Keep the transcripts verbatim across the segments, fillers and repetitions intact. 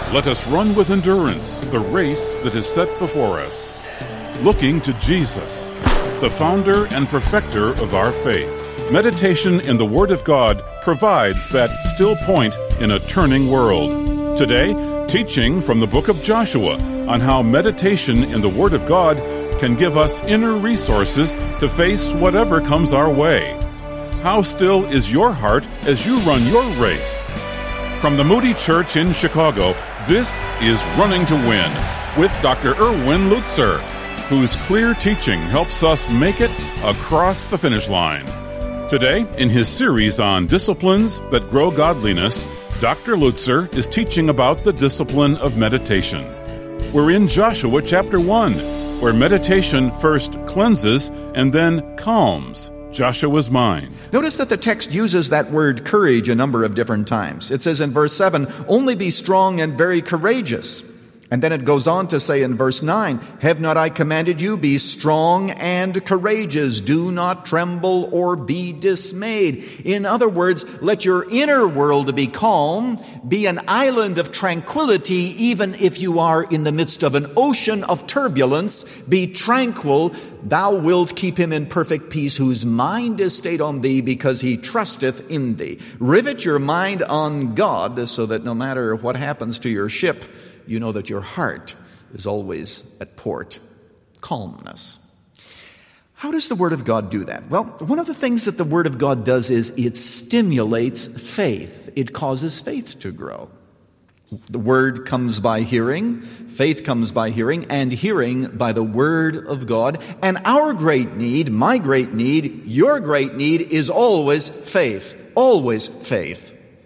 Let us run with endurance the race that is set before us, looking to Jesus, the founder and perfecter of our faith. Meditation in the Word of God provides that still point in a turning world. Today, teaching from the book of Joshua on how meditation in the Word of God can give us inner resources to face whatever comes our way. How still is your heart as you run your race? From the Moody Church in Chicago, this is Running to Win with Doctor Erwin Lutzer, whose clear teaching helps us make it across the finish line. Today, in his series on disciplines that grow godliness, Doctor Lutzer is teaching about the discipline of meditation. We're in Joshua chapter one, where meditation first cleanses and then calms Joshua's mind. Notice that the text uses that word courage a number of different times. It says in verse seven, only be strong and very courageous. And then it goes on to say in verse nine, have not I commanded you, be strong and courageous, do not tremble or be dismayed. In other words, let your inner world be calm, be an island of tranquility, even if you are in the midst of an ocean of turbulence, be tranquil. Thou wilt keep him in perfect peace, whose mind is stayed on thee, because he trusteth in thee. Rivet your mind on God, so that no matter what happens to your ship, you know that your heart is always at port. Calmness. How does the Word of God do that? Well, one of the things that the Word of God does is it stimulates faith. It causes faith to grow. The Word comes by hearing, faith comes by hearing, and hearing by the Word of God. And our great need, my great need, your great need is always faith. Always faith.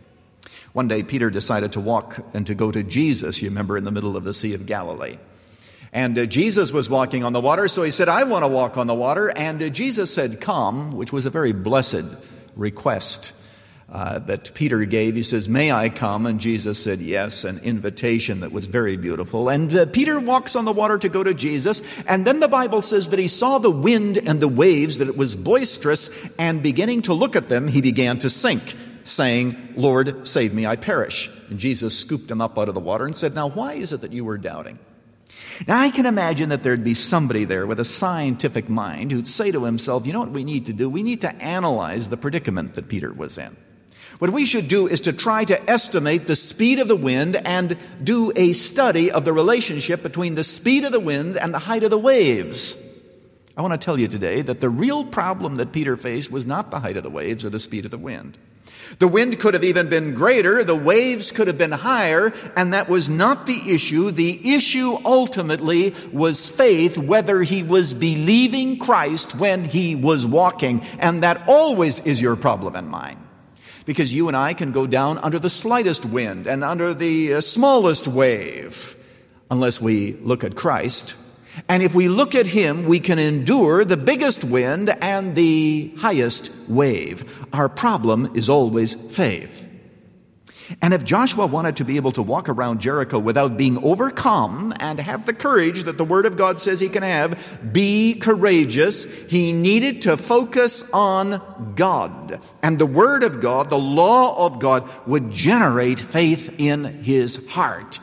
One day, Peter decided to walk and to go to Jesus, you remember, in the middle of the Sea of Galilee. And uh, Jesus was walking on the water, so he said, I want to walk on the water. And uh, Jesus said, come, which was a very blessed request uh, that Peter gave. He says, may I come? And Jesus said, yes, an invitation that was very beautiful. And uh, Peter walks on the water to go to Jesus. And then the Bible says that he saw the wind and the waves, that it was boisterous, and beginning to look at them, he began to sink, saying, Lord, save me, I perish. And Jesus scooped him up out of the water and said, now, why is it that you were doubting? Now, I can imagine that there'd be somebody there with a scientific mind who'd say to himself, you know what we need to do? We need to analyze the predicament that Peter was in. What we should do is to try to estimate the speed of the wind and do a study of the relationship between the speed of the wind and the height of the waves. I want to tell you today that the real problem that Peter faced was not the height of the waves or the speed of the wind. The wind could have even been greater, the waves could have been higher, and that was not the issue. The issue ultimately was faith, whether he was believing Christ when he was walking. And that always is your problem and mine. Because you and I can go down under the slightest wind and under the smallest wave unless we look at Christ. And if we look at him, we can endure the biggest wind and the highest wave. Our problem is always faith. And if Joshua wanted to be able to walk around Jericho without being overcome and have the courage that the Word of God says he can have, be courageous, he needed to focus on God. And the Word of God, the law of God, would generate faith in his heart.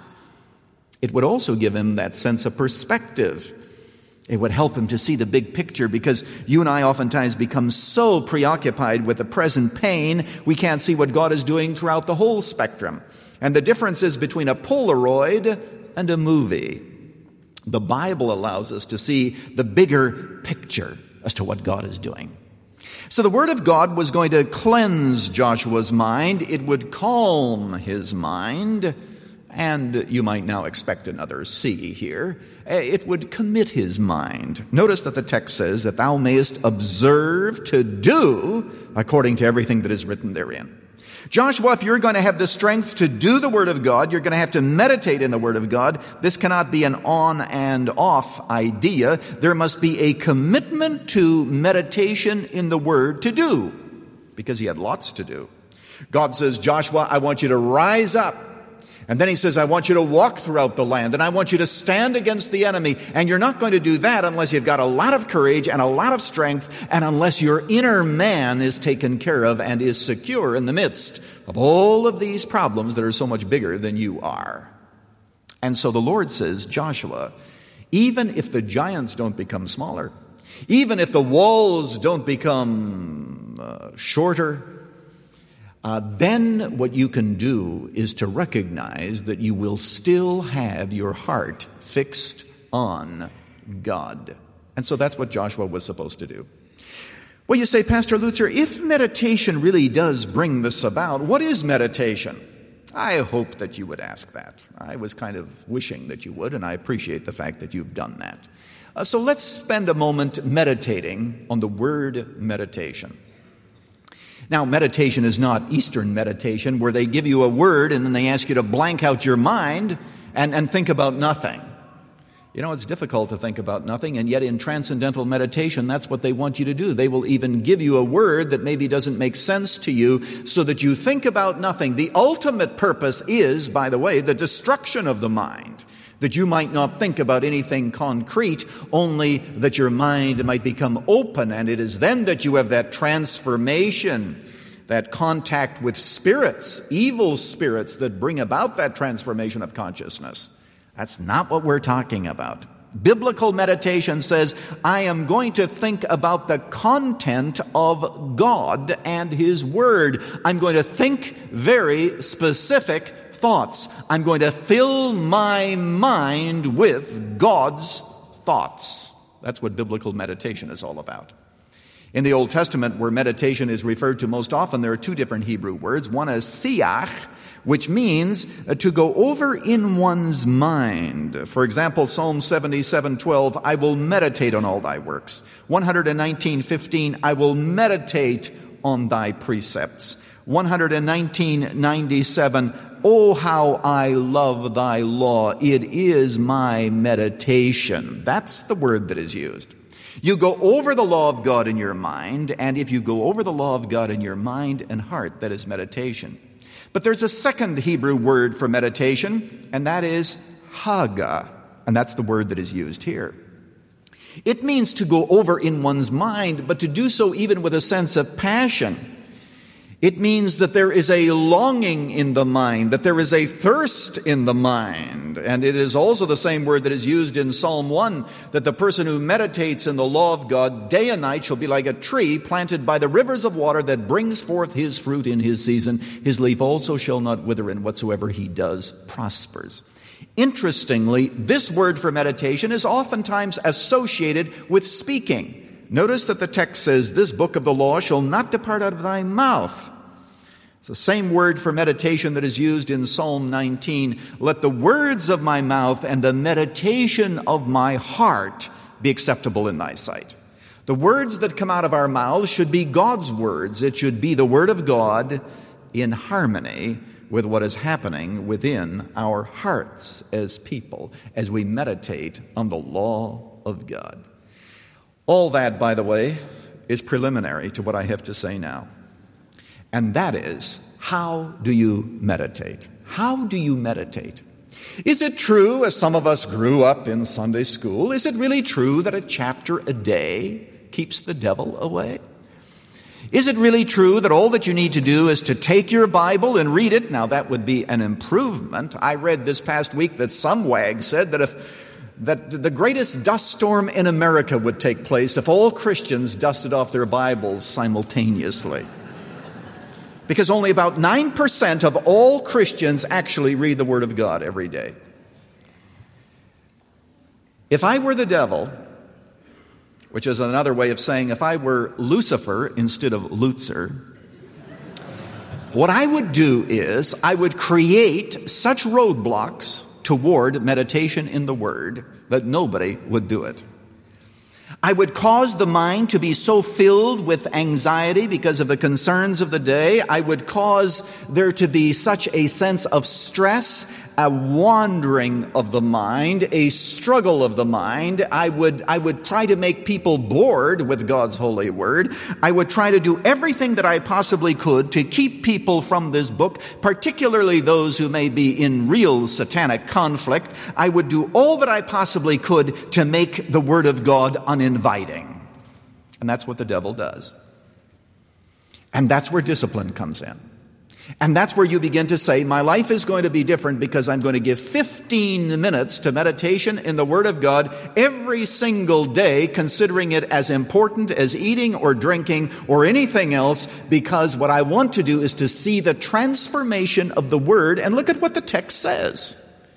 It would also give him that sense of perspective. It would help him to see the big picture, because you and I oftentimes become so preoccupied with the present pain, we can't see what God is doing throughout the whole spectrum. And the difference is between a Polaroid and a movie. The Bible allows us to see the bigger picture as to what God is doing. So the Word of God was going to cleanse Joshua's mind. It would calm his mind. And you might now expect another C here. It would commit his mind. Notice that the text says that thou mayest observe to do according to everything that is written therein. Joshua, if you're going to have the strength to do the Word of God, you're going to have to meditate in the Word of God. This cannot be an on and off idea. There must be a commitment to meditation in the Word to do, because he had lots to do. God says, Joshua, I want you to rise up. And then he says, I want you to walk throughout the land, and I want you to stand against the enemy. And you're not going to do that unless you've got a lot of courage and a lot of strength, and unless your inner man is taken care of and is secure in the midst of all of these problems that are so much bigger than you are. And so the Lord says, Joshua, even if the giants don't become smaller, even if the walls don't become uh, shorter, uh, then what you can do is to recognize that you will still have your heart fixed on God. And so that's what Joshua was supposed to do. Well, you say, Pastor Lutzer, if meditation really does bring this about, what is meditation? I hope that you would ask that. I was kind of wishing that you would, and I appreciate the fact that you've done that. Uh, so let's spend a moment meditating on the word meditation. Now, meditation is not Eastern meditation where they give you a word and then they ask you to blank out your mind and, and think about nothing. You know, it's difficult to think about nothing, and yet in transcendental meditation, that's what they want you to do. They will even give you a word that maybe doesn't make sense to you so that you think about nothing. The ultimate purpose is, by the way, the destruction of the mind, that you might not think about anything concrete, only that your mind might become open, and it is then that you have that transformation, that contact with spirits, evil spirits that bring about that transformation of consciousness. That's not what we're talking about. Biblical meditation says, I am going to think about the content of God and His Word. I'm going to think very specific thoughts. I'm going to fill my mind with God's thoughts. That's what biblical meditation is all about. In the Old Testament, where meditation is referred to most often, there are two different Hebrew words. One is siach, which means to go over in one's mind. For example, Psalm seventy-seven twelve, I will meditate on all thy works. one nineteen fifteen, I will meditate on thy precepts. one nineteen ninety-seven, oh, how I love thy law. It is my meditation. That's the word that is used. You go over the law of God in your mind, and if you go over the law of God in your mind and heart, that is meditation. But there's a second Hebrew word for meditation, and that is haga, and that's the word that is used here. It means to go over in one's mind, but to do so even with a sense of passion. It means that there is a longing in the mind, that there is a thirst in the mind. And it is also the same word that is used in Psalm one, that the person who meditates in the law of God day and night shall be like a tree planted by the rivers of water that brings forth his fruit in his season. His leaf also shall not wither, and whatsoever he does prospers. Interestingly, this word for meditation is oftentimes associated with speaking. Notice that the text says, this book of the law shall not depart out of thy mouth. It's the same word for meditation that is used in Psalm nineteen. Let the words of my mouth and the meditation of my heart be acceptable in thy sight. The words that come out of our mouths should be God's words. It should be the word of God in harmony with what is happening within our hearts as people, as we meditate on the law of God. All that, by the way, is preliminary to what I have to say now. And that is, how do you meditate? How do you meditate? Is it true, as some of us grew up in Sunday school, is it really true that a chapter a day keeps the devil away? Is it really true that all that you need to do is to take your Bible and read it? Now, that would be an improvement. I read this past week that some wag said that if that the greatest dust storm in America would take place if all Christians dusted off their Bibles simultaneously. Because only about nine percent of all Christians actually read the Word of God every day. If I were the devil, which is another way of saying if I were Lucifer instead of Lutzer, what I would do is I would create such roadblocks toward meditation in the Word that nobody would do it. I would cause the mind to be so filled with anxiety because of the concerns of the day. I would cause there to be such a sense of stress, a wandering of the mind, a struggle of the mind. I would, I would try to make people bored with God's holy word. I would try to do everything that I possibly could to keep people from this book, particularly those who may be in real satanic conflict. I would do all that I possibly could to make the word of God uninviting. And that's what the devil does. And that's where discipline comes in. And that's where you begin to say, my life is going to be different because I'm going to give fifteen minutes to meditation in the Word of God every single day, considering it as important as eating or drinking or anything else, because what I want to do is to see the transformation of the Word. And look at what the text says.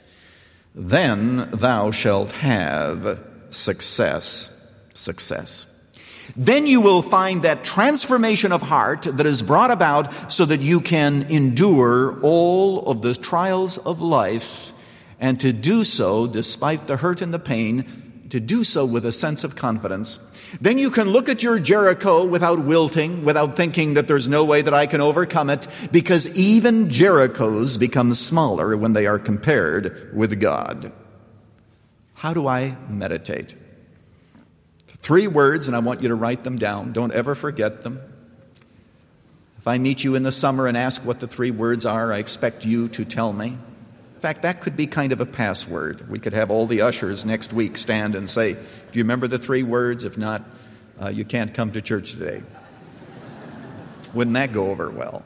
Then thou shalt have success, success. Then you will find that transformation of heart that is brought about so that you can endure all of the trials of life, and to do so despite the hurt and the pain, to do so with a sense of confidence. Then you can look at your Jericho without wilting, without thinking that there's no way that I can overcome it, because even Jerichos become smaller when they are compared with God. How do I meditate? Three words, and I want you to write them down. Don't ever forget them. If I meet you in the summer and ask what the three words are, I expect you to tell me. In fact, that could be kind of a password. We could have all the ushers next week stand and say, do you remember the three words? If not, uh, you can't come to church today. Wouldn't that go over well?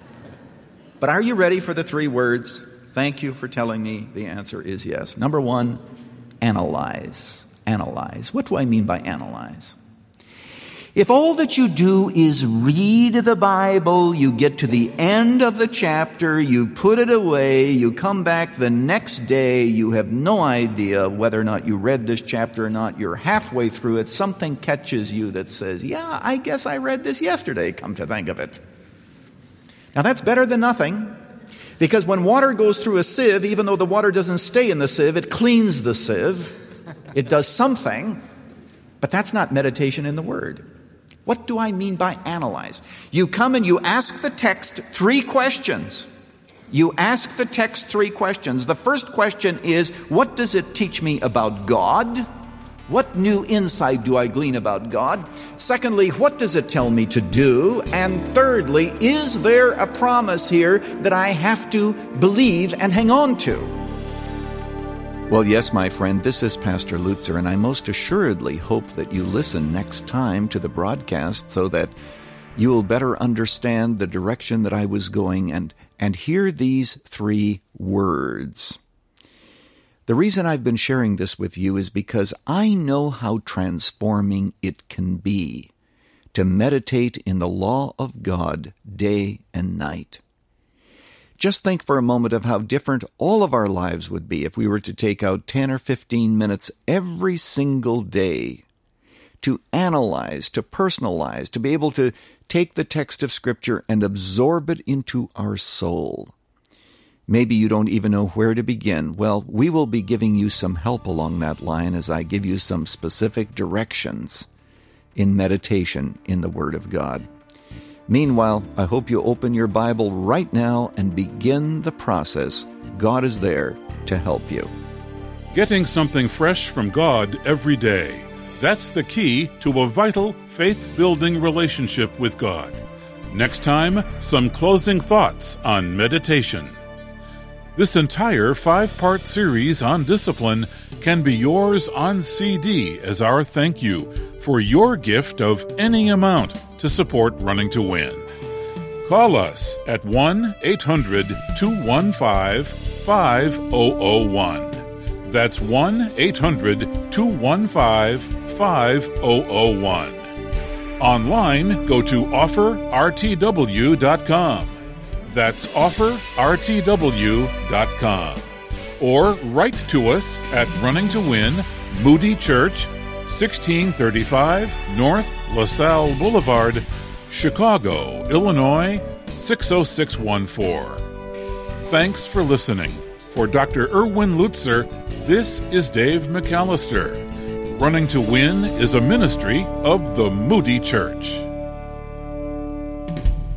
But are you ready for the three words? Thank you for telling me the answer is yes. Number one, analyze. Analyze. What do I mean by analyze? If all that you do is read the Bible, you get to the end of the chapter, you put it away, you come back the next day, you have no idea whether or not you read this chapter or not, you're halfway through it, something catches you that says, yeah, I guess I read this yesterday, come to think of it. Now that's better than nothing, because when water goes through a sieve, even though the water doesn't stay in the sieve, it cleans the sieve. It does something, but that's not meditation in the Word. What do I mean by analyze? You come and you ask the text three questions. You ask the text three questions. The first question is, what does it teach me about God? What new insight do I glean about God? Secondly, what does it tell me to do? And thirdly, is there a promise here that I have to believe and hang on to? Well, yes, my friend, this is Pastor Lutzer, and I most assuredly hope that you listen next time to the broadcast so that you will better understand the direction that I was going and, and hear these three words. The reason I've been sharing this with you is because I know how transforming it can be to meditate in the law of God day and night. Just think for a moment of how different all of our lives would be if we were to take out ten or fifteen minutes every single day to analyze, to personalize, to be able to take the text of Scripture and absorb it into our soul. Maybe you don't even know where to begin. Well, we will be giving you some help along that line as I give you some specific directions in meditation in the Word of God. Meanwhile, I hope you open your Bible right now and begin the process. God is there to help you. Getting something fresh from God every day. That's the key to a vital, faith-building relationship with God. Next time, some closing thoughts on meditation. This entire five-part series on discipline can be yours on C D as our thank you for your gift of any amount to support Running to Win. Call us at one eight hundred two one five five zero zero one. That's one eight hundred two one five five zero zero one. Online, go to offer r t w dot com. That's offer r t w dot com. Or write to us at Running to Win, Moody Church, sixteen thirty-five North LaSalle Boulevard, Chicago, Illinois, six oh six one four. Thanks for listening. For Doctor Erwin Lutzer, this is Dave McAllister. Running to Win is a ministry of the Moody Church.